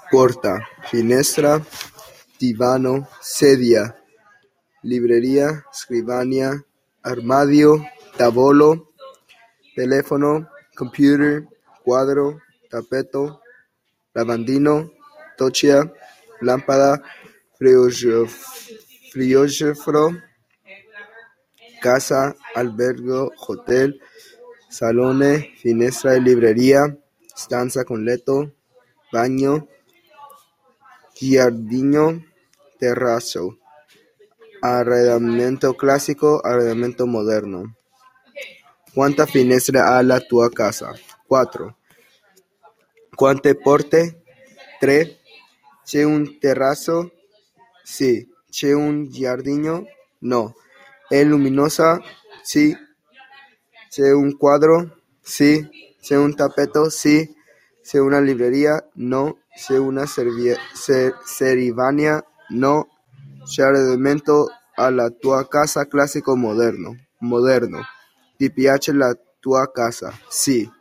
porta, finestra, divano, sedia, librería, scrivania, armadio, tavolo, teléfono, computer, cuadro, tapeto, lavandino, doccia, lámpara, frigorifero, casa, albergo, hotel, salone, finestra e librería, stanza con letto, bagno, giardino, terrazzo, arredamento classico, arredamento moderno. Quanta finestre ha la tua casa? 4. Quante porte? 3. C'è un terrazzo? Sì. C'è un giardino? No. È luminosa? Sì. C'è un quadro? Sì. C'è un tappeto? Sì. C'è una libreria? No. C'è una serivania? No. C'è arredamento alla tua casa classico moderno. Ti piace la tua casa? Sì.